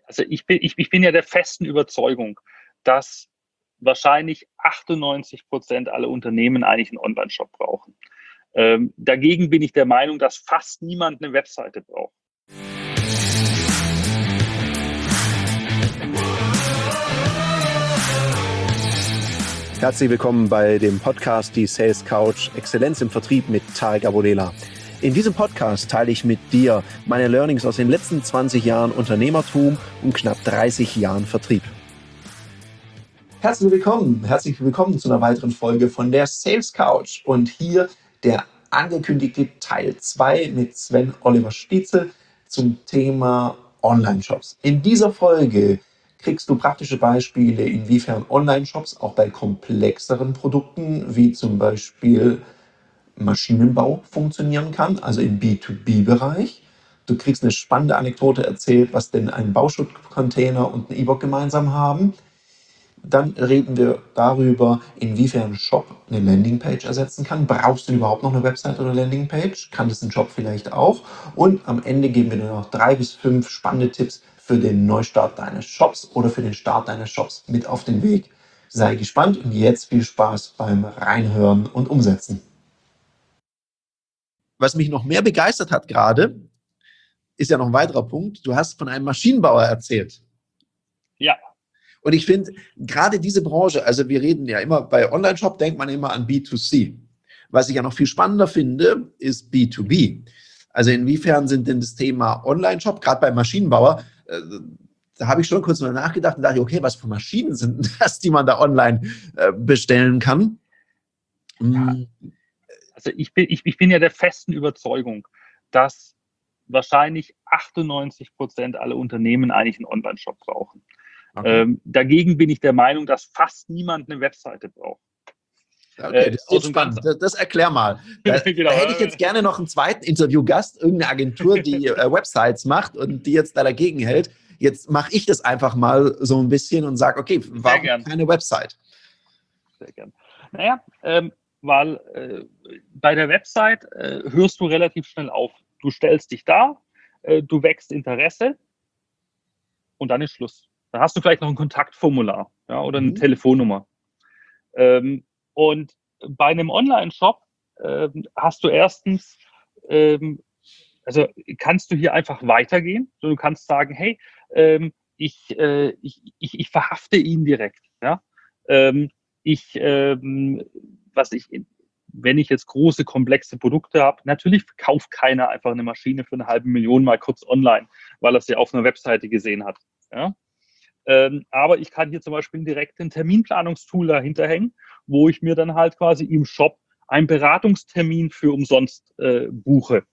Also ich bin ja der festen Überzeugung, dass wahrscheinlich 98% aller Unternehmen eigentlich einen Online-Shop brauchen. Dagegen bin ich der Meinung, dass fast niemand eine Webseite braucht. Herzlich willkommen bei dem Podcast Die Sales Couch Exzellenz im Vertrieb mit Tarek Abodela. In diesem Podcast teile ich mit dir meine Learnings aus den letzten 20 Jahren Unternehmertum und knapp 30 Jahren Vertrieb. Herzlich willkommen zu einer weiteren Folge von der Sales Couch und hier der angekündigte Teil 2 mit Sven Oliver Stietzel zum Thema Online-Shops. In dieser Folge kriegst du praktische Beispiele, inwiefern Online-Shops auch bei komplexeren Produkten wie zum Beispiel Maschinenbau funktionieren kann, also im B2B-Bereich. Du kriegst eine spannende Anekdote erzählt, was denn ein Bauschuttcontainer und ein E-Book gemeinsam haben. Dann reden wir darüber, inwiefern ein Shop eine Landingpage ersetzen kann. Brauchst du überhaupt noch eine Website oder Landingpage? Kann das ein Shop vielleicht auch? Und am Ende geben wir dir noch 3 bis 5 spannende Tipps für den Neustart deines Shops oder für den Start deines Shops mit auf den Weg. Sei gespannt und jetzt viel Spaß beim Reinhören und Umsetzen. Was mich noch mehr begeistert hat gerade, ist ja noch ein weiterer Punkt. Du hast von einem Maschinenbauer erzählt. Ja. Und ich finde, gerade diese Branche, also wir reden ja immer, bei Online-Shop denkt man immer an B2C. Was ich ja noch viel spannender finde, ist B2B. Also inwiefern sind denn das Thema Online-Shop, gerade beim Maschinenbauer, da habe ich schon kurz mal nachgedacht und dachte, okay, was für Maschinen sind denn das, die man da online bestellen kann? Ja. Also ich bin ja der festen Überzeugung, dass wahrscheinlich 98% aller Unternehmen eigentlich einen Online-Shop brauchen. Okay. Dagegen bin ich der Meinung, dass fast niemand eine Webseite braucht. Okay, das ist jetzt spannend. Das erklär mal. Da hätte ich jetzt gerne noch einen zweiten Interviewgast, irgendeine Agentur, die Websites macht und die jetzt da dagegen hält. Jetzt mache ich das einfach mal so ein bisschen und sage, okay, warum keine Website? Sehr gern. Naja, weil bei der Website hörst du relativ schnell auf. Du stellst dich dar, du wächst Interesse und dann ist Schluss. Dann hast du vielleicht noch ein Kontaktformular, ja, oder eine Telefonnummer. Und bei einem Online-Shop hast du erstens, also kannst du hier einfach weitergehen. Du kannst sagen, hey, ich verhafte ihn direkt. Ja? Wenn ich jetzt große, komplexe Produkte habe, natürlich kauft keiner einfach eine Maschine für 500.000 mal kurz online, weil er sie auf einer Webseite gesehen hat. Ja? Aber ich kann hier zum Beispiel direkt ein Terminplanungstool dahinter hängen, wo ich mir dann halt quasi im Shop einen Beratungstermin für umsonst buche.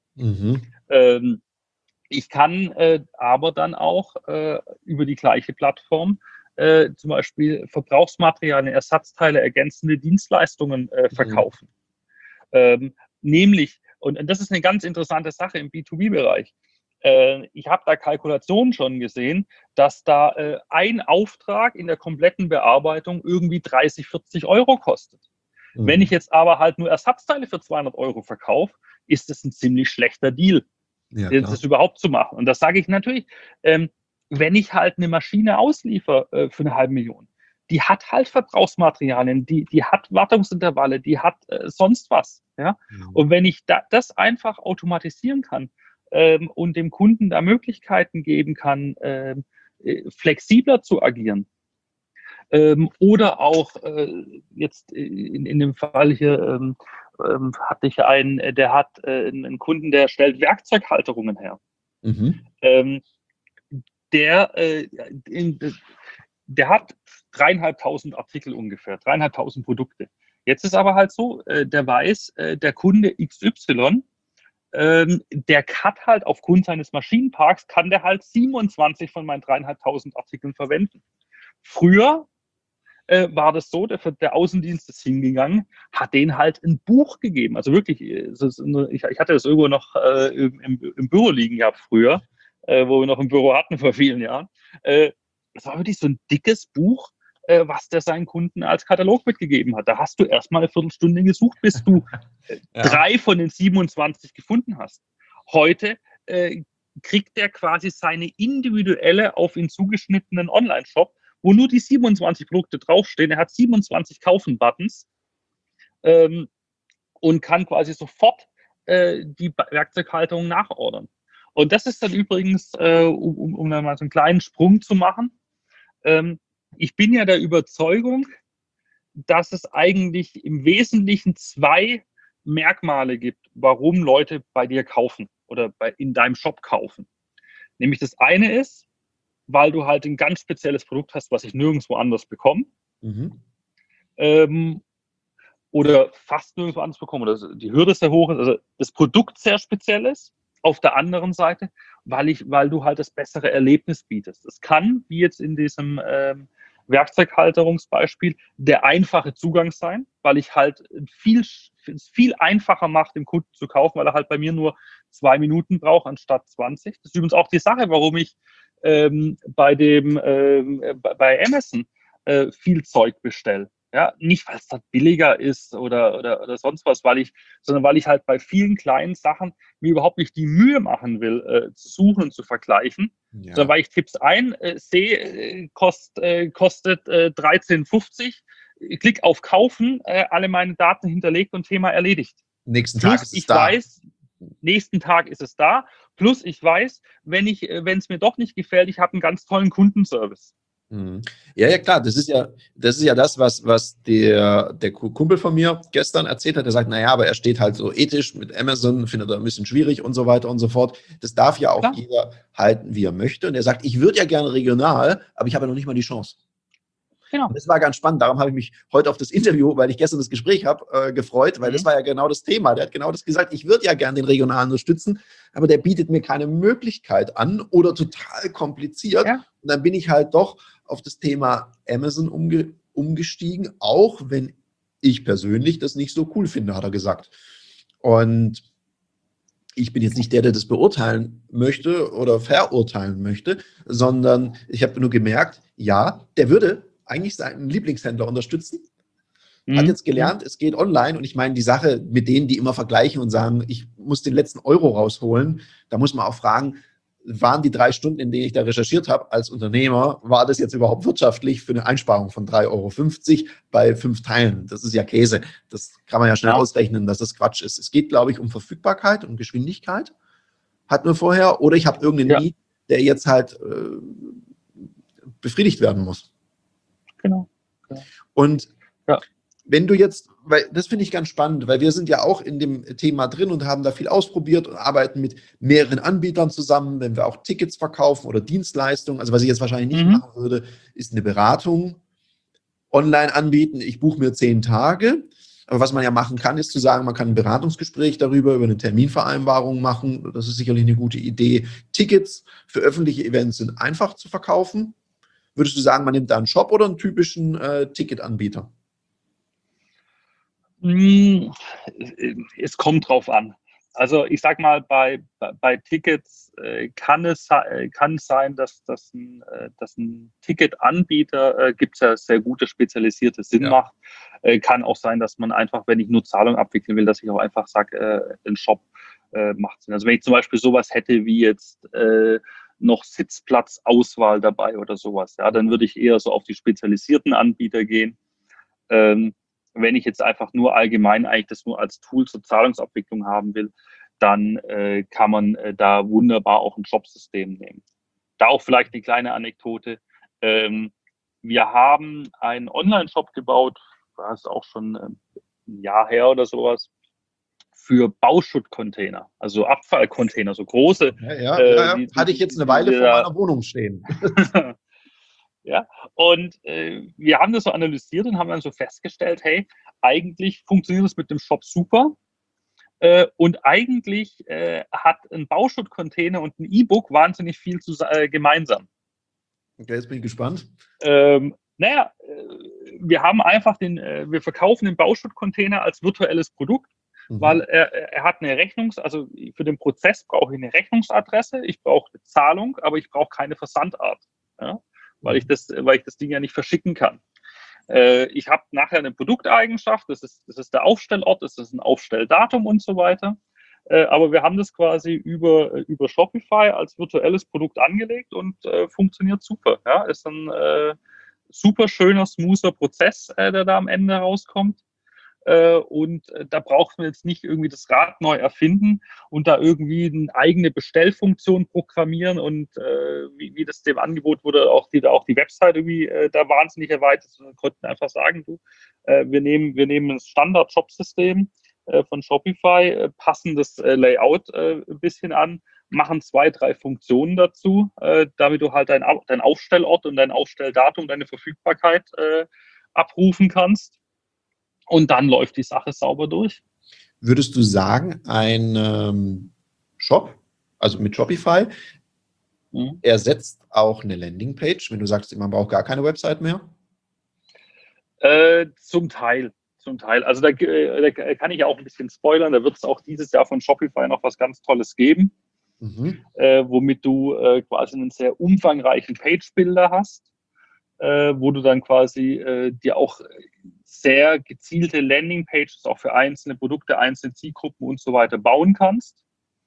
Ich kann aber dann auch über die gleiche Plattform zum Beispiel Verbrauchsmaterialien, Ersatzteile, ergänzende Dienstleistungen verkaufen. Nämlich, und das ist eine ganz interessante Sache im B2B-Bereich, ich habe da Kalkulationen schon gesehen, dass da ein Auftrag in der kompletten Bearbeitung irgendwie 30, 40 Euro kostet. Wenn ich jetzt aber halt nur Ersatzteile für 200 Euro verkaufe, ist das ein ziemlich schlechter Deal, das überhaupt zu machen. Und das sage ich natürlich, wenn ich halt eine Maschine ausliefer für 500.000, die hat halt Verbrauchsmaterialien, die hat Wartungsintervalle, die hat sonst was. Ja? Und wenn ich das einfach automatisieren kann, und dem Kunden da Möglichkeiten geben kann, flexibler zu agieren. Oder auch jetzt in dem Fall hier hatte ich einen, der hat einen Kunden, der stellt Werkzeughalterungen her. Der hat 3.500 Artikel ungefähr, 3.500 Produkte. Jetzt ist aber halt so, der weiß, der Kunde XY, der hat halt aufgrund seines Maschinenparks, kann der halt 27 von meinen 3.500 Artikeln verwenden. Früher war das so, der Außendienst ist hingegangen, hat denen halt ein Buch gegeben. Also wirklich, ich hatte das irgendwo noch im Büro liegen gehabt früher, wo wir noch ein Büro hatten vor vielen Jahren. Das war wirklich so ein dickes Buch, was der seinen Kunden als Katalog mitgegeben hat. Da hast du erstmal eine Viertelstunde gesucht, bis du 3 von den 27 gefunden hast. Heute kriegt der quasi seine individuelle, auf ihn zugeschnittenen Online-Shop, wo nur die 27 Produkte draufstehen. Er hat 27 Kaufen-Buttons und kann quasi sofort die Werkzeughalterung nachordern. Und das ist dann übrigens, um dann mal so einen kleinen Sprung zu machen, ich bin ja der Überzeugung, dass es eigentlich im Wesentlichen zwei Merkmale gibt, warum Leute bei dir kaufen oder in deinem Shop kaufen. Nämlich das eine ist, weil du halt ein ganz spezielles Produkt hast, was ich nirgendwo anders bekomme. Oder fast nirgendwo anders bekomme. Oder die Hürde sehr hoch ist. Also das Produkt sehr speziell ist. Auf der anderen Seite, weil du halt das bessere Erlebnis bietest. Es kann, wie jetzt in diesem Werkzeughalterungsbeispiel, der einfache Zugang sein, weil ich halt viel einfacher mache, dem Kunden zu kaufen, weil er halt bei mir nur 2 Minuten braucht anstatt 20. Das ist übrigens auch die Sache, warum ich bei Amazon viel Zeug bestelle. Ja, nicht, weil es da billiger ist oder sonst was, sondern weil ich halt bei vielen kleinen Sachen mir überhaupt nicht die Mühe machen will, zu suchen und zu vergleichen, sondern weil ich Tipps sehe, kostet 13,50, klick auf Kaufen, alle meine Daten hinterlegt und Thema erledigt. Nächsten Tag ist es da. Weiß, nächsten Tag ist es da. Plus ich weiß, wenn es mir doch nicht gefällt, ich habe einen ganz tollen Kundenservice. Ja, klar, das ist ja das, was der Kumpel von mir gestern erzählt hat. Er sagt, naja, aber er steht halt so ethisch mit Amazon, findet er ein bisschen schwierig und so weiter und so fort. Das darf ja auch jeder halten, wie er möchte. Und er sagt, ich würde ja gerne regional, aber ich habe ja noch nicht mal die Chance. Genau. Und das war ganz spannend. Darum habe ich mich heute auf das Interview, weil ich gestern das Gespräch habe, gefreut, weil das war ja genau das Thema. Der hat genau das gesagt, ich würde ja gerne den Regionalen unterstützen, aber der bietet mir keine Möglichkeit an oder total kompliziert. Ja. Und dann bin ich halt doch auf das Thema Amazon umgestiegen, auch wenn ich persönlich das nicht so cool finde, hat er gesagt. Und ich bin jetzt nicht der das beurteilen möchte oder verurteilen möchte, sondern ich habe nur gemerkt, ja, der würde eigentlich seinen Lieblingshändler unterstützen. Hat jetzt gelernt, es geht online. Und ich meine, die Sache mit denen, die immer vergleichen und sagen, ich muss den letzten Euro rausholen, da muss man auch fragen, waren die 3 Stunden, in denen ich da recherchiert habe als Unternehmer, war das jetzt überhaupt wirtschaftlich für eine Einsparung von 3,50 € bei 5 Teilen? Das ist ja Käse. Das kann man ja schnell ausrechnen, dass das Quatsch ist. Es geht, glaube ich, um Verfügbarkeit und Geschwindigkeit. Hatten wir vorher. Oder ich habe irgendeinen Need, der jetzt halt befriedigt werden muss. Genau. Und wenn du jetzt, weil das finde ich ganz spannend, weil wir sind ja auch in dem Thema drin und haben da viel ausprobiert und arbeiten mit mehreren Anbietern zusammen, wenn wir auch Tickets verkaufen oder Dienstleistungen. Also was ich jetzt wahrscheinlich nicht machen würde, ist eine Beratung online anbieten. Ich buche mir 10 Tage. Aber was man ja machen kann, ist zu sagen, man kann ein Beratungsgespräch darüber, über eine Terminvereinbarung machen. Das ist sicherlich eine gute Idee. Tickets für öffentliche Events sind einfach zu verkaufen. Würdest du sagen, man nimmt da einen Shop oder einen typischen Ticketanbieter? Es kommt drauf an. Also ich sag mal, bei Tickets kann es sein, dass ein Ticketanbieter gibt es ja sehr gute spezialisierte Sinn macht. Kann auch sein, dass man einfach, wenn ich nur Zahlung abwickeln will, dass ich auch einfach sage, ein Shop macht Sinn. Also wenn ich zum Beispiel sowas hätte wie jetzt noch Sitzplatzauswahl dabei oder sowas, ja, dann würde ich eher so auf die spezialisierten Anbieter gehen. Wenn ich jetzt einfach nur allgemein eigentlich das nur als Tool zur Zahlungsabwicklung haben will, dann kann man da wunderbar auch ein Shopsystem nehmen. Da auch vielleicht eine kleine Anekdote. Wir haben einen Online-Shop gebaut, das ist auch schon ein Jahr her oder sowas, für Bauschuttcontainer, also Abfallcontainer, so große. Hatte ich jetzt eine Weile vor meiner Wohnung stehen. Ja, und wir haben das so analysiert und haben dann so festgestellt, hey, eigentlich funktioniert das mit dem Shop super und eigentlich hat ein Bauschuttcontainer und ein E-Book wahnsinnig viel gemeinsam. Okay, jetzt bin ich gespannt. Wir haben einfach wir verkaufen den Bauschuttcontainer als virtuelles Produkt, weil er hat eine also für den Prozess brauche ich eine Rechnungsadresse, ich brauche eine Zahlung, aber ich brauche keine Versandart. Ja? Weil ich das Ding ja nicht verschicken kann. Ich habe nachher eine Produkteigenschaft, das ist der Aufstellort, das ist ein Aufstelldatum und so weiter. Aber wir haben das quasi über Shopify als virtuelles Produkt angelegt und funktioniert super. Ja? Ist ein super schöner, smoother Prozess, der da am Ende rauskommt. Und da braucht man jetzt nicht irgendwie das Rad neu erfinden und da irgendwie eine eigene Bestellfunktion programmieren und wie das dem Angebot wurde, auch die Website irgendwie da wahnsinnig erweitert. Wir konnten einfach sagen, du, wir nehmen das Standard-Shop-System von Shopify, passen das Layout ein bisschen an, machen 2, 3 Funktionen dazu, damit du halt dein Aufstellort und dein Aufstelldatum, deine Verfügbarkeit abrufen kannst. Und dann läuft die Sache sauber durch. Würdest du sagen, ein Shop, also mit Shopify, ersetzt auch eine Landingpage, wenn du sagst, man braucht gar keine Website mehr? Zum Teil. Also da kann ich ja auch ein bisschen spoilern. Da wird es auch dieses Jahr von Shopify noch was ganz Tolles geben, womit du quasi einen sehr umfangreichen Page-Builder hast, wo du dann quasi dir auch sehr gezielte Landingpages auch für einzelne Produkte, einzelne Zielgruppen und so weiter bauen kannst.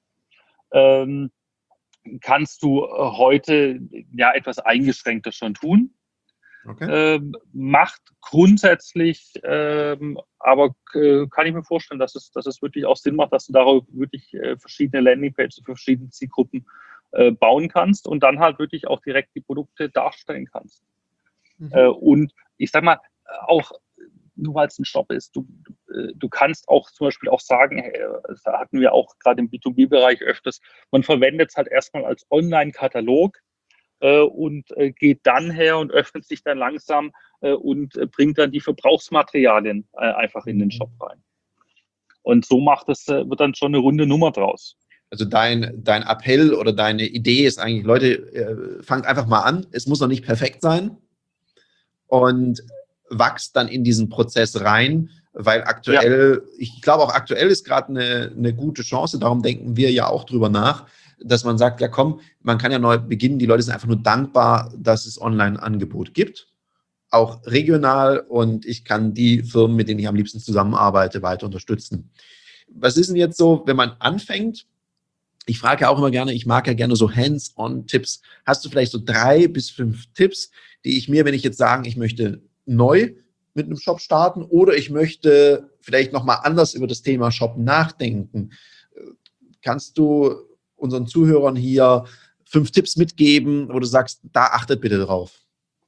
Kannst du heute ja etwas eingeschränkter schon tun. Okay. Macht grundsätzlich, aber kann ich mir vorstellen, dass es wirklich auch Sinn macht, dass du darauf wirklich verschiedene Landingpages für verschiedene Zielgruppen bauen kannst und dann halt wirklich auch direkt die Produkte darstellen kannst. Und ich sag mal, auch nur weil es ein Shop ist, du kannst auch zum Beispiel auch sagen, das hatten wir auch gerade im B2B-Bereich öfters, man verwendet es halt erstmal als Online-Katalog und geht dann her und öffnet sich dann langsam und bringt dann die Verbrauchsmaterialien einfach in den Shop rein. Und so wird dann schon eine runde Nummer draus. Also dein Appell oder deine Idee ist eigentlich, Leute, fangt einfach mal an. Es muss noch nicht perfekt sein. Und wachst dann in diesen Prozess rein, weil aktuell, ich glaube auch aktuell ist gerade eine gute Chance, darum denken wir ja auch drüber nach, dass man sagt, ja komm, man kann ja neu beginnen, die Leute sind einfach nur dankbar, dass es Online-Angebot gibt, auch regional, und ich kann die Firmen, mit denen ich am liebsten zusammenarbeite, weiter unterstützen. Was ist denn jetzt so, wenn man anfängt? Ich frage ja auch immer gerne, ich mag ja gerne so Hands-on-Tipps. Hast du vielleicht so 3 bis 5 Tipps, die ich mir, wenn ich jetzt sagen, ich möchte neu mit einem Shop starten oder ich möchte vielleicht nochmal anders über das Thema Shop nachdenken, kannst du unseren Zuhörern hier 5 Tipps mitgeben, wo du sagst, da achtet bitte drauf?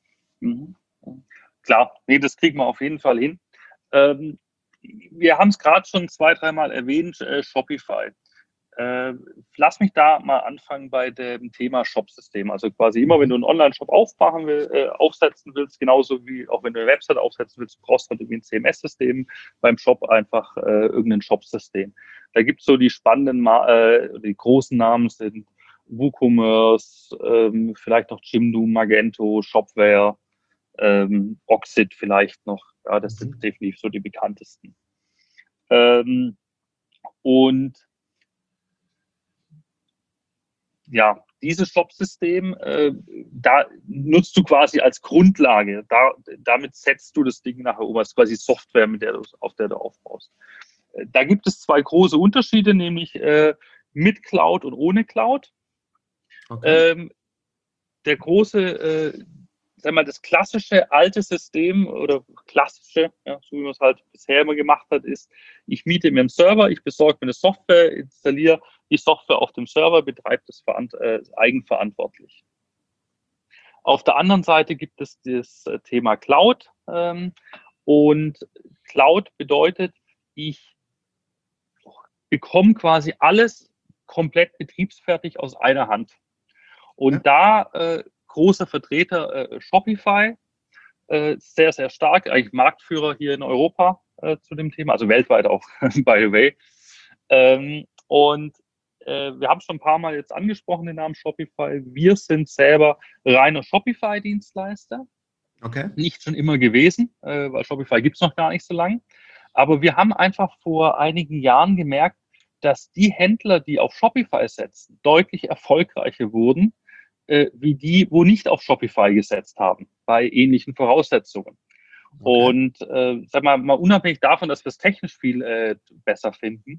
Klar, nee, das kriegen wir auf jeden Fall hin. Wir haben es gerade schon 2, 3 Mal erwähnt, Shopify. Lass mich da mal anfangen bei dem Thema Shop-System. Also quasi immer, wenn du einen Online-Shop aufsetzen willst, genauso wie auch wenn du eine Website aufsetzen willst, brauchst du halt irgendwie ein CMS-System, beim Shop einfach irgendein Shop-System. Da gibt es so die spannenden, die großen Namen sind WooCommerce, vielleicht noch Jimdo, Magento, Shopware, Oxid vielleicht noch. Ja, das sind definitiv so die bekanntesten. Und ja, dieses Shop-System, da nutzt du quasi als Grundlage. Damit setzt du das Ding nachher um, als quasi Software, auf der du aufbaust. Da gibt es 2 große Unterschiede, nämlich mit Cloud und ohne Cloud. Okay. Der große, sag mal, das klassische alte System oder klassische, ja, so wie man es halt bisher immer gemacht hat, ist, ich miete mir einen Server, ich besorge mir eine Software, installiere die Software auf dem Server, betreibe das eigenverantwortlich. Auf der anderen Seite gibt es das Thema Cloud. Und Cloud bedeutet, ich bekomme quasi alles komplett betriebsfertig aus einer Hand. Und da großer Vertreter Shopify, sehr, sehr stark, eigentlich Marktführer hier in Europa zu dem Thema, also weltweit auch, by the way. Und wir haben schon ein paar Mal jetzt angesprochen, den Namen Shopify. Wir sind selber reiner Shopify-Dienstleister. Okay. Nicht schon immer gewesen, weil Shopify gibt es noch gar nicht so lange. Aber wir haben einfach vor einigen Jahren gemerkt, dass die Händler, die auf Shopify setzen, deutlich erfolgreicher wurden, wie die, wo nicht auf Shopify gesetzt haben, bei ähnlichen Voraussetzungen. Okay. Und sag mal unabhängig davon, dass wir es technisch viel besser finden,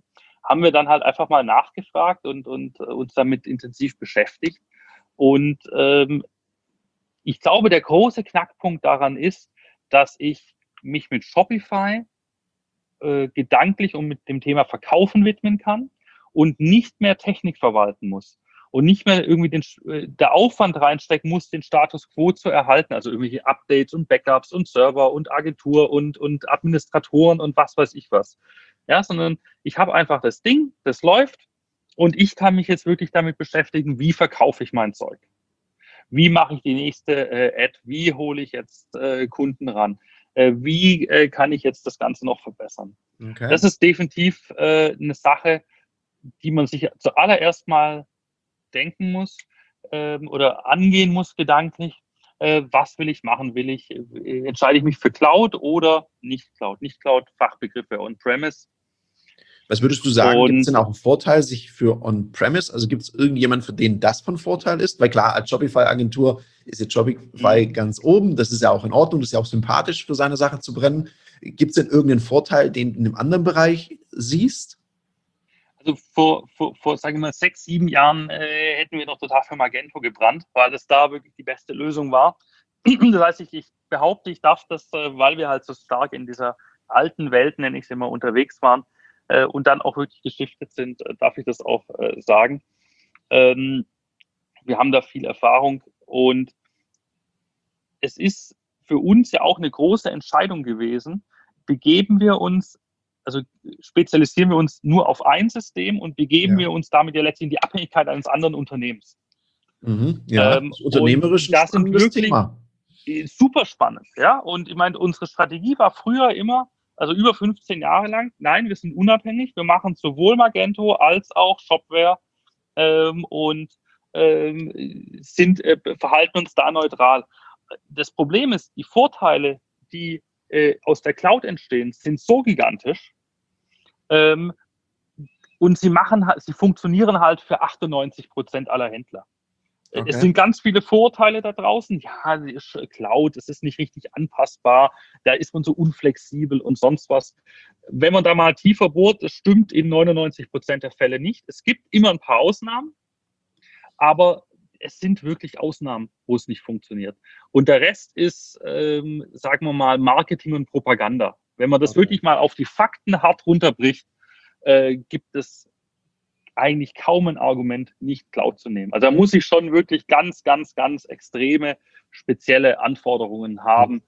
haben wir dann halt einfach mal nachgefragt und uns damit intensiv beschäftigt. Und ich glaube, der große Knackpunkt daran ist, dass ich mich mit Shopify gedanklich und mit dem Thema Verkaufen widmen kann und nicht mehr Technik verwalten muss und nicht mehr irgendwie der Aufwand reinstecken muss, den Status quo zu erhalten, also irgendwelche Updates und Backups und Server und Agentur und Administratoren und was weiß ich was. Ja, sondern ich habe einfach das Ding, das läuft und ich kann mich jetzt wirklich damit beschäftigen, wie verkaufe ich mein Zeug? Wie mache ich die nächste Ad? Wie hole ich jetzt Kunden ran? Wie kann ich jetzt das Ganze noch verbessern? Okay. Das ist definitiv eine Sache, die man sich zuallererst mal denken muss oder angehen muss gedanklich. Was will ich machen? Entscheide ich mich für Cloud oder nicht Cloud? Nicht Cloud, Fachbegriffe On-Premise. Was würdest du sagen, gibt es denn auch einen Vorteil sich für On-Premise? Also gibt es irgendjemanden, für den das von Vorteil ist? Weil klar, als Shopify-Agentur ist jetzt Shopify ganz oben. Das ist ja auch in Ordnung, das ist ja auch sympathisch, für seine Sache zu brennen. Gibt es denn irgendeinen Vorteil, den du in einem anderen Bereich siehst? Also vor sagen wir mal, 6, 7 Jahren hätten wir noch total für Magento gebrannt, weil das da wirklich die beste Lösung war. Das heißt, ich behaupte, ich darf das, weil wir halt so stark in dieser alten Welt, nenne ich es immer, unterwegs waren und dann auch wirklich geschiftet sind, darf ich das auch sagen. Wir haben da viel Erfahrung und es ist für uns ja auch eine große Entscheidung gewesen, begeben wir uns, also spezialisieren wir uns nur auf ein System und begeben wir uns damit ja letztlich in die Abhängigkeit eines anderen Unternehmens. Ja, das ist unternehmerisch ein das sind spannendes wirklich Thema. super spannend. Ja? Und ich meine, unsere Strategie war früher immer, also über 15 Jahre lang, nein, wir sind unabhängig, wir machen sowohl Magento als auch Shopware und verhalten uns da neutral. Das Problem ist, die Vorteile, die aus der Cloud entstehen, sind so gigantisch und sie funktionieren halt für 98% aller Händler. Okay. Es sind ganz viele Vorteile da draußen. Ja, Cloud, es ist nicht richtig anpassbar, da ist man so unflexibel und sonst was. Wenn man da mal tiefer bohrt, das stimmt in 99% der Fälle nicht. Es gibt immer ein paar Ausnahmen, aber es sind wirklich Ausnahmen, wo es nicht funktioniert. Und der Rest ist, sagen wir mal, Marketing und Propaganda. Wenn man das wirklich mal auf die Fakten hart runterbricht, gibt es eigentlich kaum ein Argument, nicht Cloud zu nehmen. Also da muss ich schon wirklich ganz, ganz, ganz extreme, spezielle Anforderungen haben,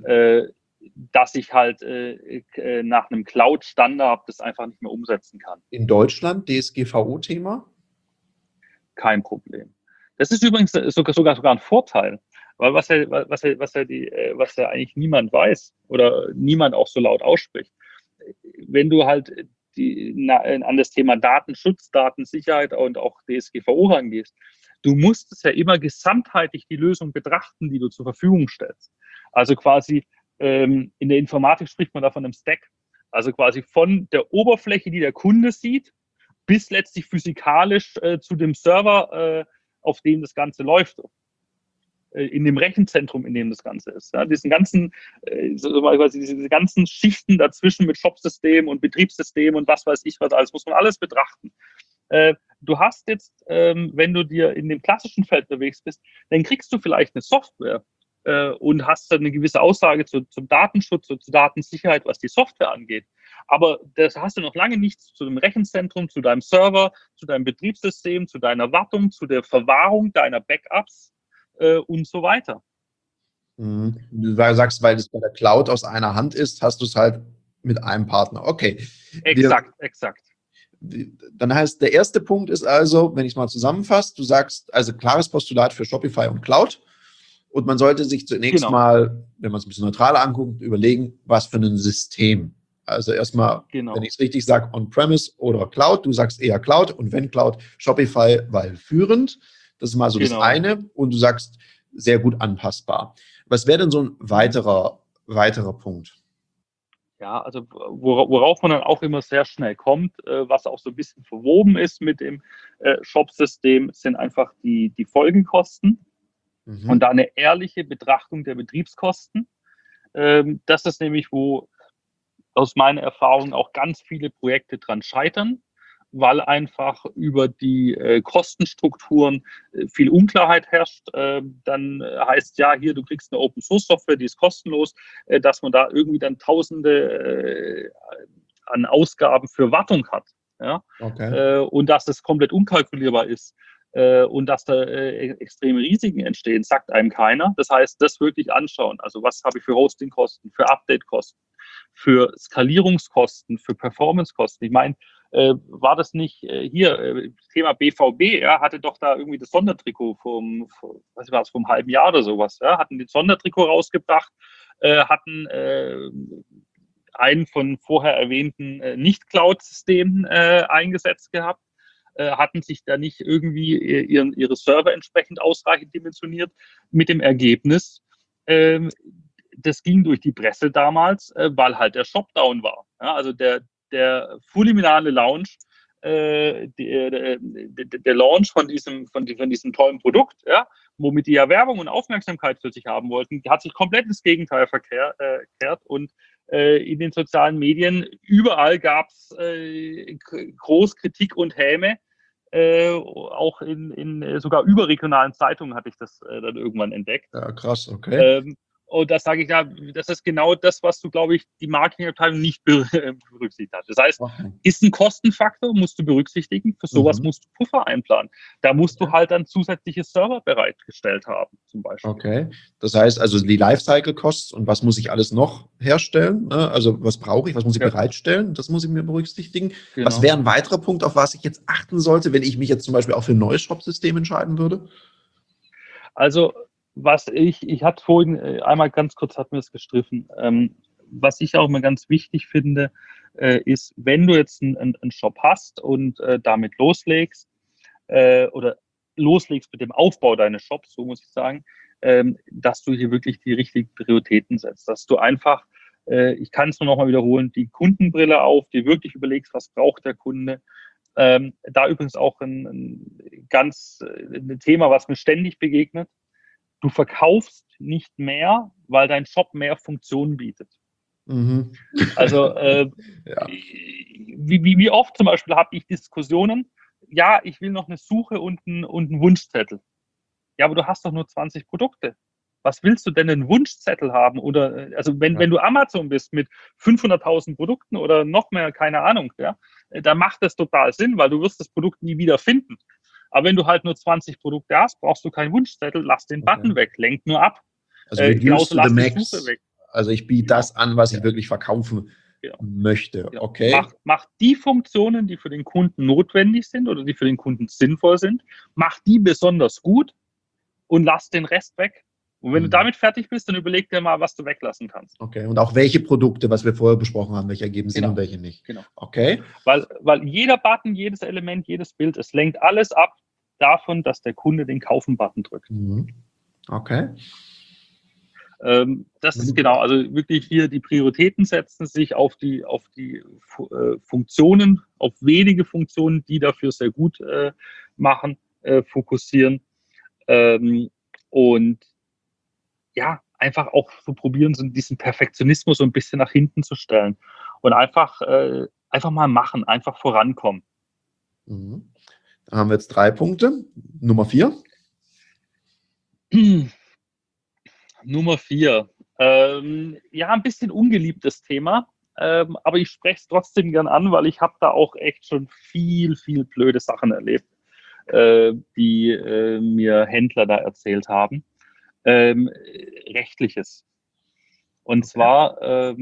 dass ich halt nach einem Cloud-Standard das einfach nicht mehr umsetzen kann. In Deutschland, DSGVO-Thema? Kein Problem. Das ist übrigens sogar ein Vorteil, weil was ja eigentlich niemand weiß oder niemand auch so laut ausspricht. Wenn du halt an das Thema Datenschutz, Datensicherheit und auch DSGVO rangehst, du musst es ja immer gesamtheitlich die Lösung betrachten, die du zur Verfügung stellst. Also quasi in der Informatik spricht man da von einem Stack. Also quasi von der Oberfläche, die der Kunde sieht, bis letztlich physikalisch zu dem Server, auf dem das Ganze läuft, in dem Rechenzentrum, in dem das Ganze ist. Ja, diese ganzen Schichten dazwischen mit Shopsystem und Betriebssystem und was weiß ich was alles, muss man alles betrachten. Du hast jetzt, wenn du dir in dem klassischen Feld unterwegs bist, dann kriegst du vielleicht eine Software und hast dann eine gewisse Aussage zum Datenschutz und zur Datensicherheit, was die Software angeht. Aber das hast du noch lange nichts zu dem Rechenzentrum, zu deinem Server, zu deinem Betriebssystem, zu deiner Wartung, zu der Verwahrung deiner Backups und so weiter. Du sagst, weil es bei der Cloud aus einer Hand ist, hast du es halt mit einem Partner. Okay. Exakt. Dann heißt, der erste Punkt ist also, wenn ich es mal zusammenfasse, du sagst, also klares Postulat für Shopify und Cloud. Und man sollte sich zunächst mal, wenn man es ein bisschen neutraler anguckt, überlegen, was für ein System. Also erstmal, wenn ich es richtig sage, On-Premise oder Cloud. Du sagst eher Cloud und wenn Cloud, Shopify, weil führend. Das ist mal so das eine. Und du sagst, sehr gut anpassbar. Was wäre denn so ein weiterer Punkt? Ja, also worauf man dann auch immer sehr schnell kommt, was auch so ein bisschen verwoben ist mit dem Shop-System, sind einfach die Folgekosten und da eine ehrliche Betrachtung der Betriebskosten. Das ist nämlich, wo aus meiner Erfahrung auch ganz viele Projekte dran scheitern, weil einfach über die Kostenstrukturen viel Unklarheit herrscht. Dann heißt ja, hier, du kriegst eine Open-Source-Software, die ist kostenlos, dass man da irgendwie dann Tausende an Ausgaben für Wartung hat. Ja? Okay. Und dass das komplett unkalkulierbar ist. Und dass da extreme Risiken entstehen, sagt einem keiner. Das heißt, das wirklich anschauen. Also was habe ich für Hostingkosten, für Updatekosten, für Skalierungskosten, für Performancekosten. Ich meine, war das nicht hier, Thema BVB, ja, hatte doch da irgendwie das Sondertrikot was war das, vom halben Jahr oder sowas, ja, hatten das Sondertrikot rausgebracht, hatten einen von vorher erwähnten Nicht-Cloud-Systemen eingesetzt gehabt, hatten sich da nicht irgendwie ihre Server entsprechend ausreichend dimensioniert, mit dem Ergebnis, das ging durch die Presse damals, weil halt der Shop down war. Ja, also der fulminale Launch, der Launch von diesem tollen Produkt, ja, womit die ja Werbung und Aufmerksamkeit für sich haben wollten, hat sich komplett ins Gegenteil verkehrt und in den sozialen Medien überall gab es Großkritik und Häme. Auch in sogar überregionalen Zeitungen hatte ich das dann irgendwann entdeckt. Ja, krass, okay. Und das sage ich ja, das ist genau das, was du, glaube ich, die Marketingabteilung nicht berücksichtigt hat. Das heißt, Okay. ist ein Kostenfaktor, musst du berücksichtigen. Für sowas musst du Puffer einplanen. Da musst du halt dann zusätzliche Server bereitgestellt haben, zum Beispiel. Okay. Das heißt also die Lifecycle-Costs und was muss ich alles noch herstellen? Also was brauche ich, was muss ich bereitstellen? Das muss ich mir berücksichtigen. Genau. Was wäre ein weiterer Punkt, auf was ich jetzt achten sollte, wenn ich mich jetzt zum Beispiel auch für ein neues Shop-System entscheiden würde? Also was ich hatte vorhin einmal ganz kurz, hat mir das gestriffen. Was ich auch immer ganz wichtig finde, ist, wenn du jetzt einen Shop hast und damit loslegst oder loslegst mit dem Aufbau deines Shops, so muss ich sagen, dass du hier wirklich die richtigen Prioritäten setzt, dass du einfach, ich kann es nur noch mal wiederholen, die Kundenbrille auf, dir wirklich überlegst, was braucht der Kunde. Da übrigens auch ein Thema, was mir ständig begegnet. Du verkaufst nicht mehr, weil dein Shop mehr Funktionen bietet. Mhm. Also Ja. wie oft zum Beispiel habe ich Diskussionen, ja, ich will noch eine Suche und einen Wunschzettel. Ja, aber du hast doch nur 20 Produkte. Was willst du denn einen Wunschzettel haben? Oder also wenn du Amazon bist mit 500.000 Produkten oder noch mehr, keine Ahnung, ja, da macht das total Sinn, weil du wirst das Produkt nie wieder finden. Aber wenn du halt nur 20 Produkte hast, brauchst du keinen Wunschzettel, lass den Button weg, lenk nur ab. Also reduce Genauso to the lass die max. Suche weg. Also ich biete Genau. das an, was ich wirklich verkaufen möchte. Genau. Okay. Mach die Funktionen, die für den Kunden notwendig sind oder die für den Kunden sinnvoll sind, mach die besonders gut und lass den Rest weg. Und wenn du damit fertig bist, dann überleg dir mal, was du weglassen kannst. Okay, und auch welche Produkte, was wir vorher besprochen haben, welche ergeben Sinn und welche nicht. Genau. Okay. Weil jeder Button, jedes Element, jedes Bild, es lenkt alles ab davon, dass der Kunde den Kaufen-Button drückt. Okay. Das ist genau, also wirklich hier die Prioritäten setzen, sich auf die Funktionen, auf wenige Funktionen, die dafür sehr gut machen, fokussieren. Und ja, einfach auch so probieren, so diesen Perfektionismus so ein bisschen nach hinten zu stellen und einfach mal machen, einfach vorankommen. Dann haben wir jetzt 3 Punkte. Nummer 4. Nummer 4. Ja, ein bisschen ungeliebtes Thema, aber ich spreche es trotzdem gern an, weil ich habe da auch echt schon viel blöde Sachen erlebt, die mir Händler da erzählt haben. Rechtliches. Und zwar,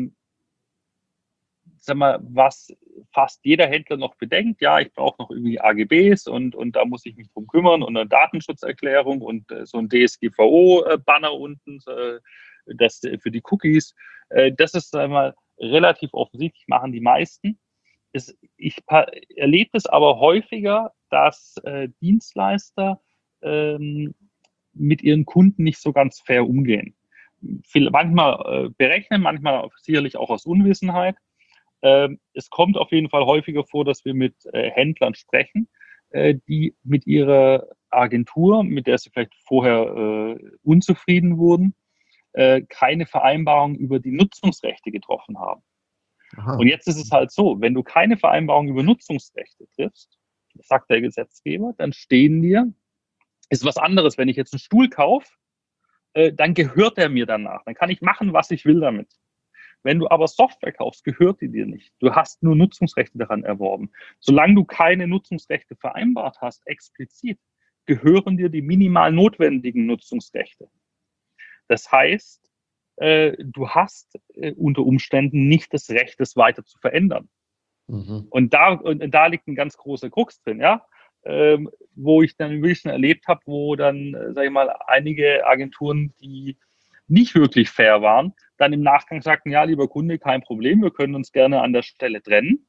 sag mal, was fast jeder Händler noch bedenkt, ja, ich brauche noch irgendwie AGBs und da muss ich mich drum kümmern und eine Datenschutzerklärung und so ein DSGVO-Banner unten, das für die Cookies. Das ist einmal relativ offensichtlich, machen die meisten. Ich erlebe es aber häufiger, dass Dienstleister mit ihren Kunden nicht so ganz fair umgehen. Manchmal berechnen, manchmal sicherlich auch aus Unwissenheit. Es kommt auf jeden Fall häufiger vor, dass wir mit Händlern sprechen, die mit ihrer Agentur, mit der sie vielleicht vorher unzufrieden wurden, keine Vereinbarung über die Nutzungsrechte getroffen haben. Aha. Und jetzt ist es halt so, wenn du keine Vereinbarung über Nutzungsrechte triffst, sagt der Gesetzgeber, dann stehen dir, ist was anderes, wenn ich jetzt einen Stuhl kaufe, dann gehört er mir danach. Dann kann ich machen, was ich will damit. Wenn du aber Software kaufst, gehört die dir nicht. Du hast nur Nutzungsrechte daran erworben. Solange du keine Nutzungsrechte vereinbart hast, explizit, gehören dir die minimal notwendigen Nutzungsrechte. Das heißt, du hast unter Umständen nicht das Recht, es weiter zu verändern. Mhm. Und da liegt ein ganz großer Krux drin, ja. Wo ich dann wirklich schon erlebt habe, wo dann, sage ich mal, einige Agenturen, die nicht wirklich fair waren, dann im Nachgang sagten, ja, lieber Kunde, kein Problem, wir können uns gerne an der Stelle trennen,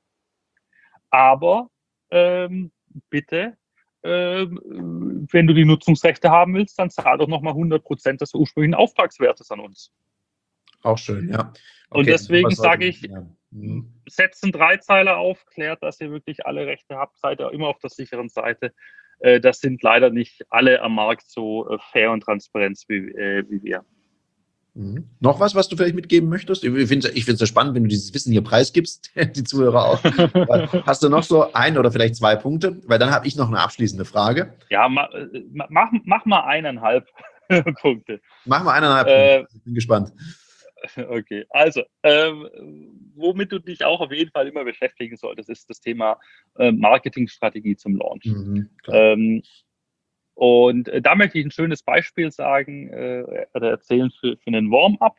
aber bitte, wenn du die Nutzungsrechte haben willst, dann zahl doch nochmal 100% des ursprünglichen Auftragswertes an uns. Auch schön, ja. Und Okay, deswegen sowas sollte sage ich, ja. Mhm. setzt einen Dreizeiler auf, klärt, dass ihr wirklich alle Rechte habt, seid ihr immer auf der sicheren Seite. Das sind leider nicht alle am Markt so fair und transparent wie wir. Mhm. Noch was du vielleicht mitgeben möchtest? Ich finde es ja spannend, wenn du dieses Wissen hier preisgibst, die Zuhörer auch. Hast du noch so ein oder vielleicht zwei Punkte? Weil dann habe ich noch eine abschließende Frage. Ja, mach mal 1,5 Punkte. Machen wir 1,5 Punkte. Ich bin gespannt. Okay, also, womit du dich auch auf jeden Fall immer beschäftigen solltest, ist das Thema Marketingstrategie zum Launch. Mhm, klar. Und da möchte ich ein schönes Beispiel sagen oder erzählen für einen Warm-up.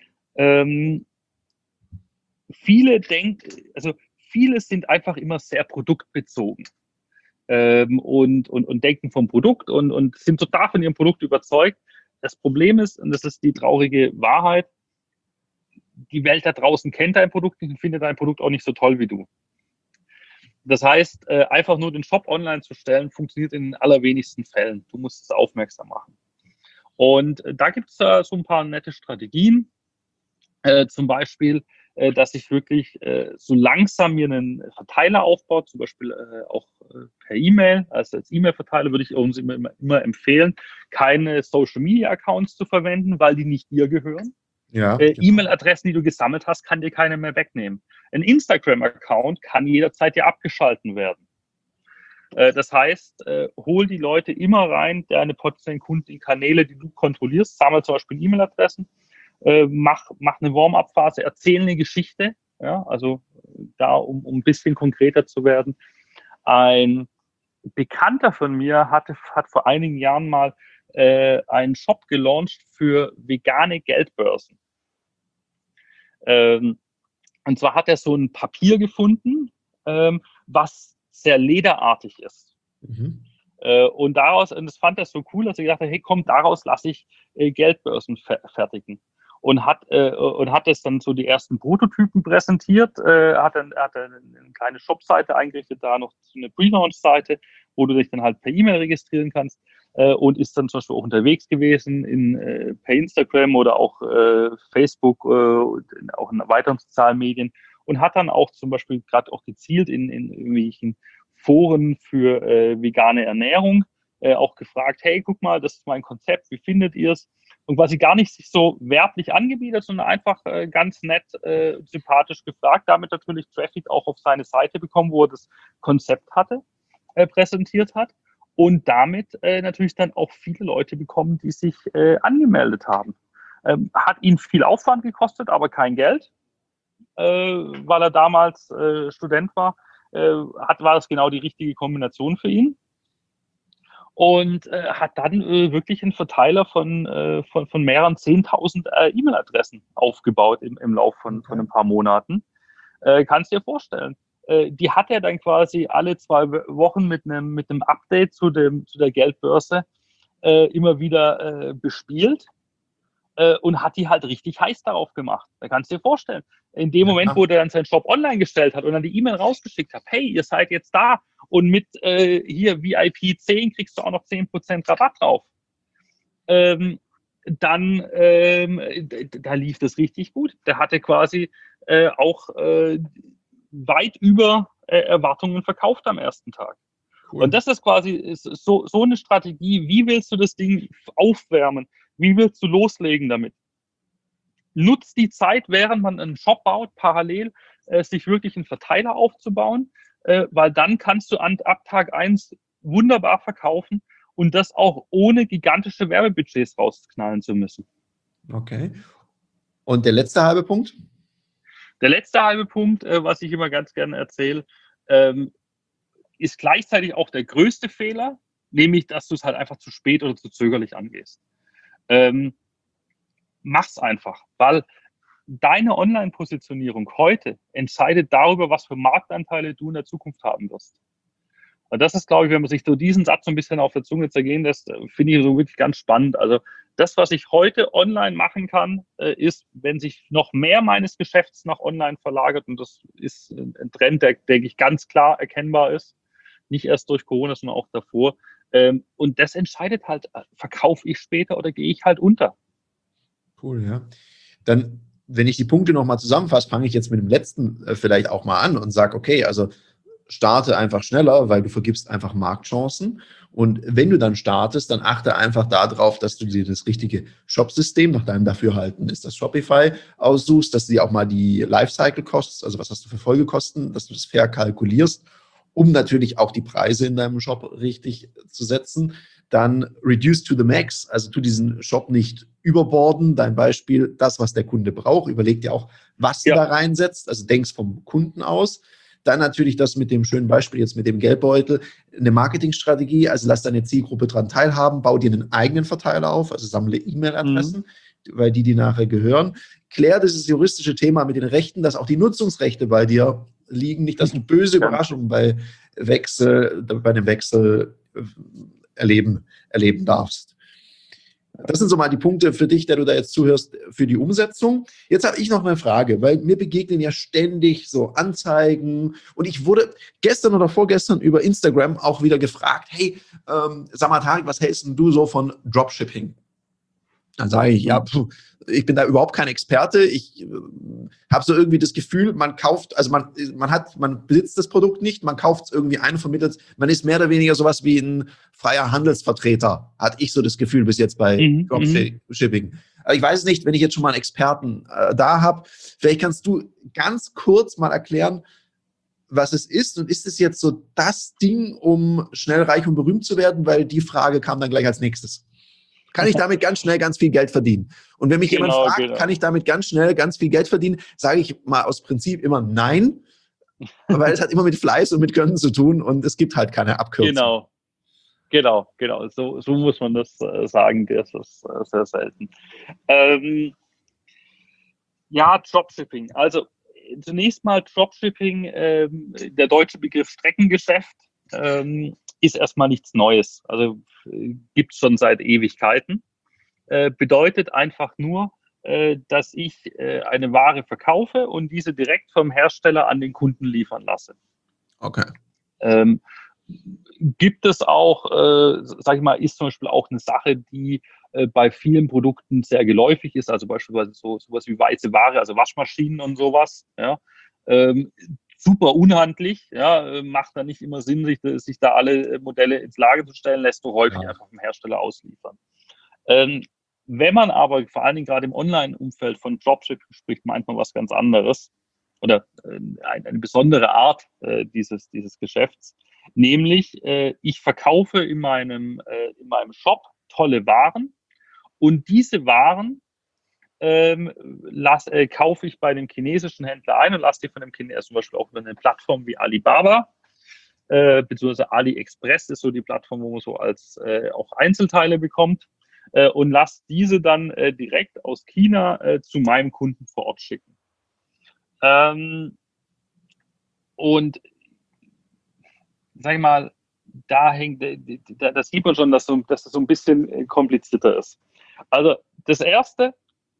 Viele sind einfach immer sehr produktbezogen und denken vom Produkt und sind total von ihrem Produkt überzeugt. Das Problem ist, und das ist die traurige Wahrheit, die Welt da draußen kennt dein Produkt nicht und findet dein Produkt auch nicht so toll wie du. Das heißt, einfach nur den Shop online zu stellen, funktioniert in den allerwenigsten Fällen. Du musst es aufmerksam machen. Und da gibt es so ein paar nette Strategien. Zum Beispiel, dass ich wirklich so langsam mir einen Verteiler aufbaue, zum Beispiel auch per E-Mail. Also als E-Mail-Verteiler würde ich uns immer empfehlen, keine Social-Media-Accounts zu verwenden, weil die nicht dir gehören. Ja, genau. E-Mail-Adressen, die du gesammelt hast, kann dir keiner mehr wegnehmen. Ein Instagram-Account kann jederzeit dir abgeschalten werden. Das heißt, hol die Leute immer rein, deine potenziellen Kunden in Kanäle, die du kontrollierst, sammle zum Beispiel E-Mail-Adressen, mach eine Warm-up-Phase, erzähl eine Geschichte, ja, also da, um ein bisschen konkreter zu werden. Ein Bekannter von mir hat vor einigen Jahren mal einen Shop gelauncht für vegane Geldbörsen. Und zwar hat er so ein Papier gefunden, was sehr lederartig ist. Mhm. Und das fand er so cool, dass er gesagt hat, hey komm, daraus lasse ich Geldbörsen fertigen. Und hat das dann so die ersten Prototypen präsentiert, hat eine kleine Shop-Seite eingerichtet, da noch so eine Pre-Launch-Seite, wo du dich dann halt per E-Mail registrieren kannst und ist dann zum Beispiel auch unterwegs gewesen per Instagram oder auch Facebook, auch in weiteren sozialen Medien und hat dann auch zum Beispiel gerade auch gezielt in irgendwelchen Foren für vegane Ernährung auch gefragt, hey, guck mal, das ist mein Konzept, wie findet ihr es? Und quasi gar nicht sich so werblich angebietet, sondern einfach ganz nett, sympathisch gefragt, damit natürlich Traffic auch auf seine Seite bekommen, wo er das Konzept hatte, präsentiert hat und damit natürlich dann auch viele Leute bekommen, die sich angemeldet haben. Hat ihn viel Aufwand gekostet, aber kein Geld, weil er damals Student war. War das genau die richtige Kombination für ihn und hat dann wirklich einen Verteiler von mehreren 10.000 E-Mail-Adressen aufgebaut im Lauf von ein paar Monaten. Kannst dir vorstellen. Die hat er dann quasi alle 2 Wochen mit einem Update zu der Geldbörse immer wieder bespielt und hat die halt richtig heiß darauf gemacht. Da kannst du dir vorstellen. In dem Moment, wo der dann seinen Shop online gestellt hat und dann die E-Mail rausgeschickt hat, hey, ihr seid jetzt da und mit hier VIP 10 kriegst du auch noch 10% Rabatt drauf. Dann da lief das richtig gut. Der hatte quasi auch weit über Erwartungen verkauft am ersten Tag. Cool. Und das ist quasi so eine Strategie. Wie willst du das Ding aufwärmen? Wie willst du loslegen damit? nutzt die Zeit, während man einen Shop baut, parallel sich wirklich einen Verteiler aufzubauen, weil dann kannst du ab Tag 1 wunderbar verkaufen und das auch ohne gigantische Werbebudgets rausknallen zu müssen. Okay. Und der letzte halbe Punkt? Der letzte halbe Punkt, was ich immer ganz gerne erzähle, ist gleichzeitig auch der größte Fehler, nämlich, dass du es halt einfach zu spät oder zu zögerlich angehst. Mach's einfach, weil deine Online-Positionierung heute entscheidet darüber, was für Marktanteile du in der Zukunft haben wirst. Und das ist, glaube ich, wenn man sich so diesen Satz so ein bisschen auf der Zunge zergehen lässt, finde ich so wirklich ganz spannend. Also das, was ich heute online machen kann, ist, wenn sich noch mehr meines Geschäfts nach online verlagert, und das ist ein Trend, der, denke ich, ganz klar erkennbar ist, nicht erst durch Corona, sondern auch davor. Und das entscheidet halt, verkaufe ich später oder gehe ich halt unter. Cool, ja. Dann, wenn ich die Punkte nochmal zusammenfasse, fange ich jetzt mit dem letzten vielleicht auch mal an und sage, okay, also starte einfach schneller, weil du vergibst einfach Marktchancen. Und wenn du dann startest, dann achte einfach darauf, dass du dir das richtige Shop-System, nach deinem Dafürhalten ist das Shopify, aussuchst, dass du dir auch mal die Lifecycle-Costs, also was hast du für Folgekosten, dass du das fair kalkulierst, um natürlich auch die Preise in deinem Shop richtig zu setzen. Dann reduce to the max, also tu diesen Shop nicht überborden. Dein Beispiel, das, was der Kunde braucht. Überleg dir auch, was du da reinsetzt, also denkst vom Kunden aus. Dann natürlich das mit dem schönen Beispiel jetzt mit dem Geldbeutel, eine Marketingstrategie, also lass deine Zielgruppe daran teilhaben, bau dir einen eigenen Verteiler auf, also sammle E-Mail-Adressen, weil die nachher gehören. Klär dieses juristische Thema mit den Rechten, dass auch die Nutzungsrechte bei dir liegen, nicht, dass du böse Überraschungen bei dem Wechsel erleben darfst. Das sind so mal die Punkte für dich, der du da jetzt zuhörst, für die Umsetzung. Jetzt habe ich noch eine Frage, weil mir begegnen ja ständig so Anzeigen und ich wurde gestern oder vorgestern über Instagram auch wieder gefragt, hey, sag mal Tarek, was hältst denn du so von Dropshipping? Dann sage ich, ja, ich bin da überhaupt kein Experte. Ich habe so irgendwie das Gefühl, man kauft, also man besitzt das Produkt nicht, man kauft es irgendwie ein und vermittelt. Man ist mehr oder weniger sowas wie ein freier Handelsvertreter, hatte ich so das Gefühl bis jetzt bei Dropshipping. Aber ich weiß nicht, wenn ich jetzt schon mal einen Experten da habe, vielleicht kannst du ganz kurz mal erklären, was es ist. Und ist es jetzt so das Ding, um schnell reich und berühmt zu werden? Weil die Frage kam dann gleich als nächstes. Kann ich damit ganz schnell ganz viel Geld verdienen? Und wenn mich jemand fragt, kann ich damit ganz schnell ganz viel Geld verdienen, sage ich mal aus Prinzip immer nein, weil es hat immer mit Fleiß und mit Können zu tun und es gibt halt keine Abkürzung. Genau. So muss man das sagen. Das ist sehr selten. Ja, Dropshipping. Also zunächst mal Dropshipping, der deutsche Begriff Streckengeschäft, ist erstmal nichts Neues. Also gibt es schon seit Ewigkeiten. Bedeutet einfach nur, dass ich eine Ware verkaufe und diese direkt vom Hersteller an den Kunden liefern lasse. Okay. Gibt es auch, sag ich mal, ist zum Beispiel auch eine Sache, die bei vielen Produkten sehr geläufig ist, also beispielsweise sowas wie weiße Ware, also Waschmaschinen und sowas, ja. Super unhandlich, ja, macht da nicht immer Sinn, sich da alle Modelle ins Lager zu stellen, lässt du häufig einfach vom Hersteller ausliefern. Wenn man aber vor allen Dingen gerade im Online-Umfeld von Dropshipping spricht, meint man was ganz anderes oder eine besondere Art dieses Geschäfts, nämlich ich verkaufe in meinem Shop tolle Waren und diese Waren kaufe ich bei dem chinesischen Händler ein und lasse die von dem Chinesen, zum Beispiel auch über eine Plattform wie Alibaba, beziehungsweise AliExpress ist so die Plattform, wo man so als auch Einzelteile bekommt, und lasse diese dann direkt aus China zu meinem Kunden vor Ort schicken. Und sag ich mal, da sieht man schon, dass das so ein bisschen komplizierter ist. Also das Erste,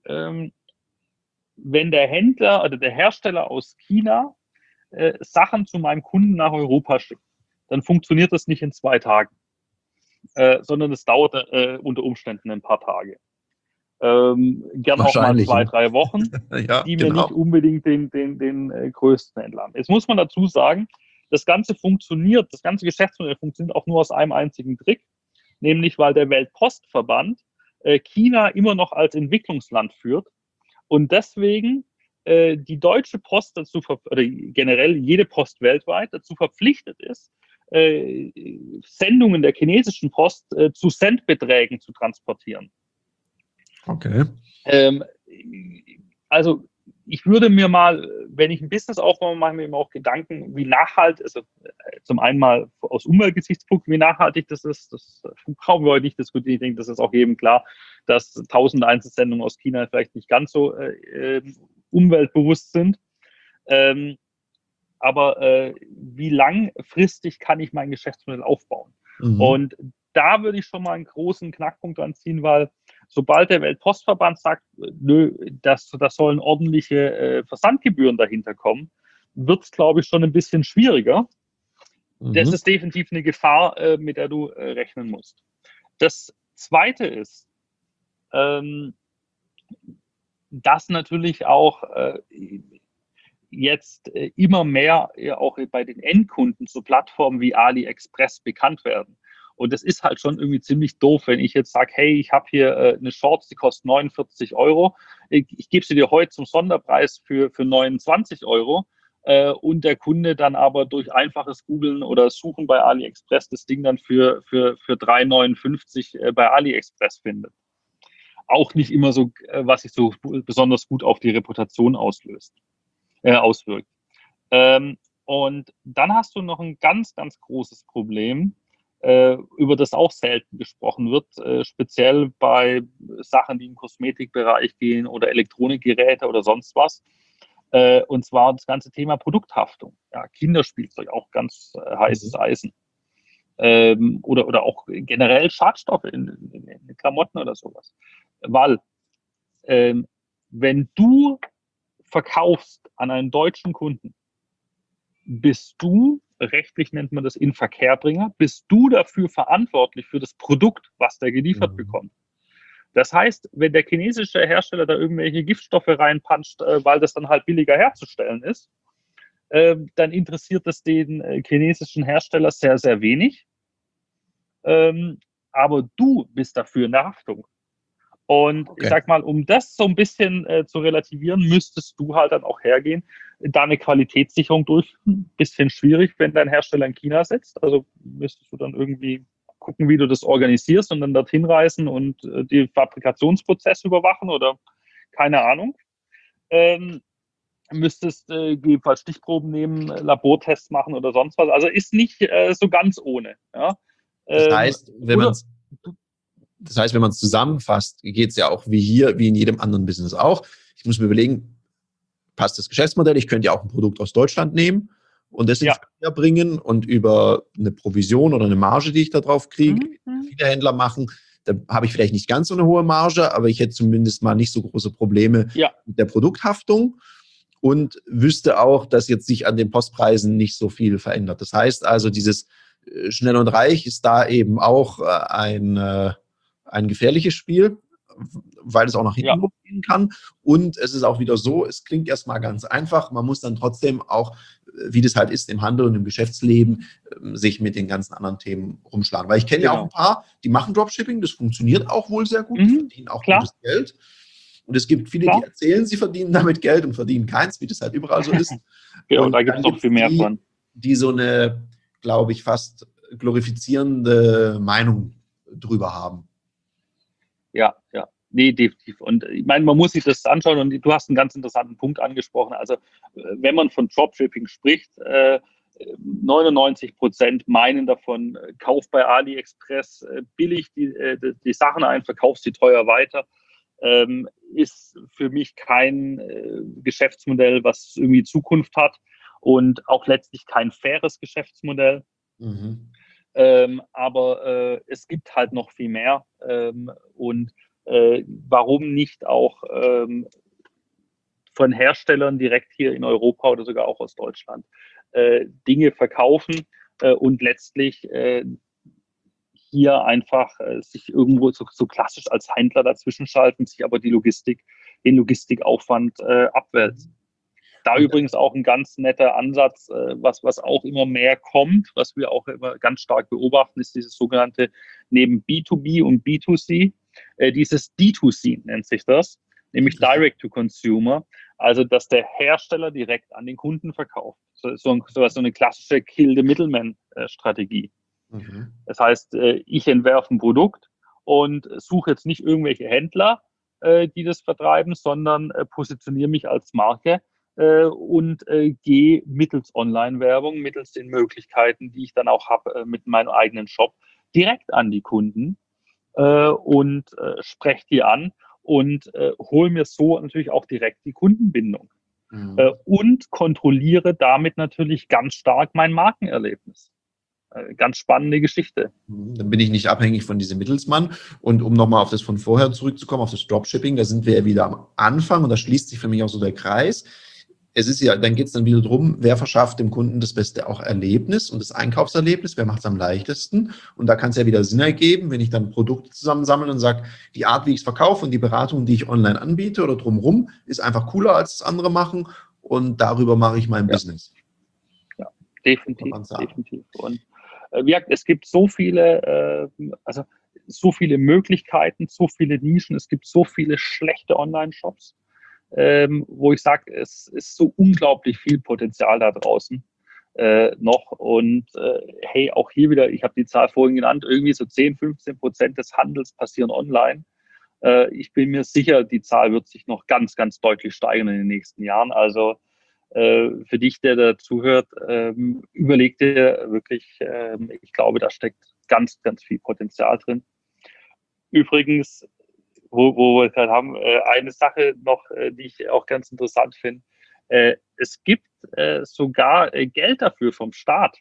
wenn der Händler oder der Hersteller aus China Sachen zu meinem Kunden nach Europa schickt, dann funktioniert das nicht in 2 Tagen, sondern es dauert unter Umständen ein paar Tage. Gern auch mal 2, 3 Wochen, ja, die mir nicht unbedingt den größten entlang. Jetzt muss man dazu sagen, das ganze Geschäftsmodell funktioniert auch nur aus einem einzigen Trick, nämlich weil der Weltpostverband China immer noch als Entwicklungsland führt Und deswegen die Deutsche Post dazu, oder generell jede Post weltweit dazu verpflichtet ist, Sendungen der chinesischen Post zu Centbeträgen zu transportieren. Okay. Also ich würde mir mal, wenn ich ein Business aufbaue, mache ich mir immer auch Gedanken, wie nachhaltig, also zum einen mal aus Umweltgesichtspunkten, wie nachhaltig das ist. Das brauchen wir heute nicht diskutieren. Ich denke, das ist auch jedem klar, dass 1000 Einzelsendungen aus China vielleicht nicht ganz so umweltbewusst sind. Aber wie langfristig kann ich mein Geschäftsmodell aufbauen? Und da würde ich schon mal einen großen Knackpunkt dran ziehen, weil sobald der Weltpostverband sagt, nö, da sollen ordentliche Versandgebühren dahinter kommen, wird es, glaube ich, schon ein bisschen schwieriger. Das ist definitiv eine Gefahr, mit der du rechnen musst. Das Zweite ist, dass natürlich auch jetzt immer mehr auch bei den Endkunden so Plattformen wie AliExpress bekannt werden. Und das ist halt schon irgendwie ziemlich doof, wenn ich jetzt sage, hey, ich habe hier eine Shorts, die kostet 49 Euro. Ich gebe sie dir heute zum Sonderpreis für 29 Euro. Und der Kunde dann aber durch einfaches Googlen oder Suchen bei AliExpress das Ding dann für 3,59 bei AliExpress findet. Auch nicht immer so, was sich so besonders gut auf die Reputation auswirkt. Und dann hast du noch ein ganz, ganz großes Problem, über das auch selten gesprochen wird, speziell bei Sachen, die im Kosmetikbereich gehen oder Elektronikgeräte oder sonst was. Und zwar das ganze Thema Produkthaftung. Ja, Kinderspielzeug, auch ganz heißes Eisen. Oder auch generell Schadstoffe in Klamotten oder sowas. Weil wenn du verkaufst an einen deutschen Kunden, bist du, rechtlich nennt man das Inverkehrbringer, bist du dafür verantwortlich für das Produkt, was der geliefert bekommt. Das heißt, wenn der chinesische Hersteller da irgendwelche Giftstoffe reinpanscht, weil das dann halt billiger herzustellen ist, dann interessiert das den chinesischen Hersteller sehr, sehr wenig. Aber du bist dafür in der Haftung. Und ich sag mal, um das so ein bisschen zu relativieren, müsstest du halt dann auch hergehen, da eine Qualitätssicherung durchführen. Bisschen schwierig, wenn dein Hersteller in China sitzt. Also müsstest du dann irgendwie gucken, wie du das organisierst und dann dorthin reisen und die Fabrikationsprozesse überwachen oder keine Ahnung. Müsstest jedenfalls Stichproben nehmen, Labortests machen oder sonst was. Also ist nicht so ganz ohne. Ja? Das heißt, wenn man es zusammenfasst, geht es ja auch wie hier, wie in jedem anderen Business auch. Ich muss mir überlegen, passt das Geschäftsmodell? Ich könnte ja auch ein Produkt aus Deutschland nehmen und das in Verkehr bringen und über eine Provision oder eine Marge, die ich da drauf kriege, viele Händler machen. Da habe ich vielleicht nicht ganz so eine hohe Marge, aber ich hätte zumindest mal nicht so große Probleme mit der Produkthaftung und wüsste auch, dass jetzt sich an den Postpreisen nicht so viel verändert. Das heißt also, dieses Schnell und Reich ist da eben auch ein gefährliches Spiel, weil es auch nach hinten losgehen kann. Und es ist auch wieder so, es klingt erstmal ganz einfach, man muss dann trotzdem auch, wie das halt ist im Handel und im Geschäftsleben, sich mit den ganzen anderen Themen rumschlagen. Weil ich kenne ja auch ein paar, die machen Dropshipping, das funktioniert auch wohl sehr gut, die verdienen auch gutes Geld. Und es gibt viele, die erzählen, sie verdienen damit Geld und verdienen keins, wie das halt überall so ist. Und da gibt es noch viel mehr von. Die so eine, glaube ich, fast glorifizierende Meinung drüber haben. Ja. Nee, definitiv. Und ich meine, man muss sich das anschauen und du hast einen ganz interessanten Punkt angesprochen. Also, wenn man von Dropshipping spricht, 99% meinen davon, kauf bei AliExpress billig die Sachen ein, verkauf sie teuer weiter. Ist für mich kein Geschäftsmodell, was irgendwie Zukunft hat und auch letztlich kein faires Geschäftsmodell. Aber es gibt halt noch viel mehr und warum nicht auch von Herstellern direkt hier in Europa oder sogar auch aus Deutschland Dinge verkaufen und letztlich hier einfach sich irgendwo so klassisch als Händler dazwischen schalten, sich aber den Logistikaufwand abwälzen. Da übrigens auch ein ganz netter Ansatz, was auch immer mehr kommt, was wir auch immer ganz stark beobachten, ist dieses sogenannte neben B2B und B2C, dieses D2C nennt sich das. nämlich Direct to Consumer, also dass der Hersteller direkt an den Kunden verkauft. So eine klassische Kill the Middleman-Strategie. Das heißt, ich entwerfe ein Produkt und suche jetzt nicht irgendwelche Händler, die das vertreiben, sondern positioniere mich als Marke und gehe mittels Online-Werbung, mittels den Möglichkeiten, die ich dann auch habe mit meinem eigenen Shop, direkt an die Kunden und spreche die an und hole mir so natürlich auch direkt die Kundenbindung und kontrolliere damit natürlich ganz stark mein Markenerlebnis. Ganz spannende Geschichte. Dann bin ich nicht abhängig von diesem Mittelsmann. Und um nochmal auf das von vorher zurückzukommen, auf das Dropshipping, da sind wir ja wieder am Anfang und da schließt sich für mich auch so der Kreis. Dann geht es dann wieder darum, wer verschafft dem Kunden das beste auch Erlebnis und das Einkaufserlebnis, wer macht es am leichtesten. Und da kann es ja wieder Sinn ergeben, wenn ich dann Produkte zusammensammle und sage, die Art, wie ich es verkaufe und die Beratung, die ich online anbiete oder drumherum, ist einfach cooler als das andere machen und darüber mache ich mein Business. Ja, definitiv. Und es gibt so viele, so viele Möglichkeiten, so viele Nischen, es gibt so viele schlechte Online-Shops. Wo ich sage, es ist so unglaublich viel Potenzial da draußen noch. Und hey, auch hier wieder, ich habe die Zahl vorhin genannt, irgendwie so 10-15% des Handels passieren online. Ich bin mir sicher, die Zahl wird sich noch ganz, ganz deutlich steigern in den nächsten Jahren. Also für dich, der da zuhört, überleg dir wirklich, ich glaube, da steckt ganz, ganz viel Potenzial drin. Übrigens, wo wir gerade haben, eine Sache noch, die ich auch ganz interessant finde. Es gibt sogar Geld dafür vom Staat,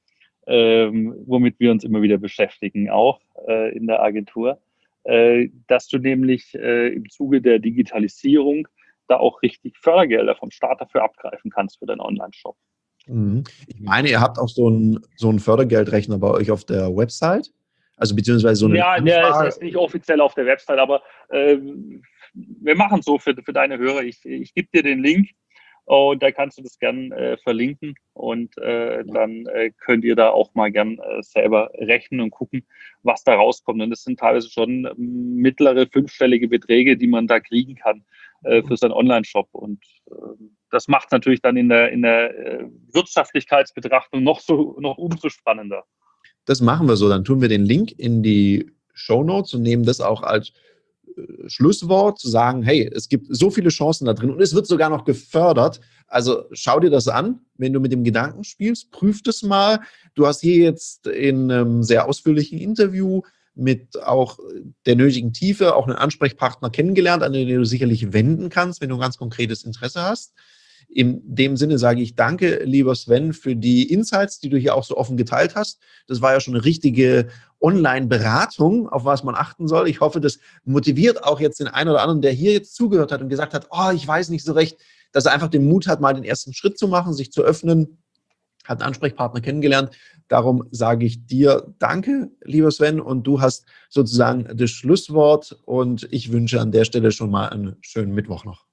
womit wir uns immer wieder beschäftigen, auch in der Agentur, dass du nämlich im Zuge der Digitalisierung da auch richtig Fördergelder vom Staat dafür abgreifen kannst für deinen Online-Shop. Ich meine, ihr habt auch so einen Fördergeldrechner bei euch auf der Website? Also beziehungsweise so eine Ja, es ist nicht offiziell auf der Website, aber wir machen es so für deine Hörer. Ich gebe dir den Link und da kannst du das gern verlinken und dann könnt ihr da auch mal gern selber rechnen und gucken, was da rauskommt. Und das sind teilweise schon mittlere, fünfstellige Beträge, die man da kriegen kann für seinen Online-Shop. Und das macht es natürlich dann in der Wirtschaftlichkeitsbetrachtung noch umso spannender. Das machen wir so. Dann tun wir den Link in die Shownotes und nehmen das auch als Schlusswort, zu sagen, hey, es gibt so viele Chancen da drin und es wird sogar noch gefördert. Also schau dir das an, wenn du mit dem Gedanken spielst, prüf das mal. Du hast hier jetzt in einem sehr ausführlichen Interview mit auch der nötigen Tiefe auch einen Ansprechpartner kennengelernt, an den du sicherlich wenden kannst, wenn du ein ganz konkretes Interesse hast. In dem Sinne sage ich danke, lieber Sven, für die Insights, die du hier auch so offen geteilt hast. Das war ja schon eine richtige Online-Beratung, auf was man achten soll. Ich hoffe, das motiviert auch jetzt den einen oder anderen, der hier jetzt zugehört hat und gesagt hat, ich weiß nicht so recht, dass er einfach den Mut hat, mal den ersten Schritt zu machen, sich zu öffnen, hat einen Ansprechpartner kennengelernt. Darum sage ich dir danke, lieber Sven, und du hast sozusagen das Schlusswort und ich wünsche an der Stelle schon mal einen schönen Mittwoch noch.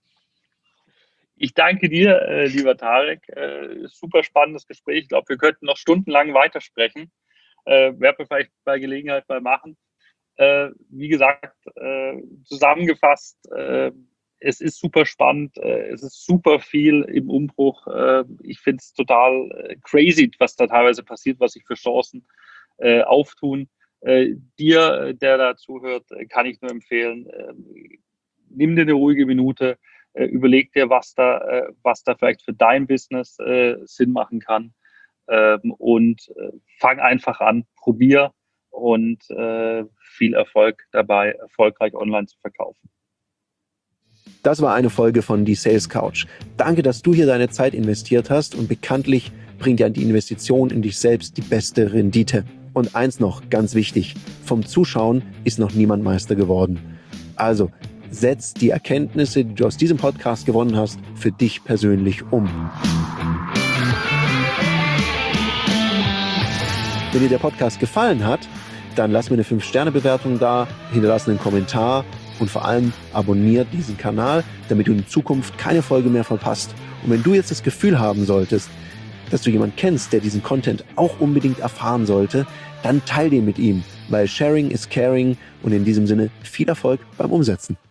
Ich danke dir, lieber Tarek. Super spannendes Gespräch. Ich glaube, wir könnten noch stundenlang weitersprechen. Werden wir vielleicht bei Gelegenheit mal machen. Wie gesagt, zusammengefasst, es ist super spannend. Es ist super viel im Umbruch. Ich finde es total crazy, was da teilweise passiert, was sich für Chancen auftun. Dir, der da zuhört, kann ich nur empfehlen, nimm dir eine ruhige Minute. Überleg dir, was da vielleicht für dein Business Sinn machen kann und fang einfach an, probier und viel Erfolg dabei, erfolgreich online zu verkaufen. Das war eine Folge von Die Sales Couch. Danke, dass du hier deine Zeit investiert hast und bekanntlich bringt ja die Investition in dich selbst die beste Rendite. Und eins noch, ganz wichtig, vom Zuschauen ist noch niemand Meister geworden. Also, setz die Erkenntnisse, die du aus diesem Podcast gewonnen hast, für dich persönlich um. Wenn dir der Podcast gefallen hat, dann lass mir eine 5-Sterne-Bewertung da, hinterlass einen Kommentar und vor allem abonniert diesen Kanal, damit du in Zukunft keine Folge mehr verpasst. Und wenn du jetzt das Gefühl haben solltest, dass du jemanden kennst, der diesen Content auch unbedingt erfahren sollte, dann teil den mit ihm, weil Sharing is Caring und in diesem Sinne viel Erfolg beim Umsetzen.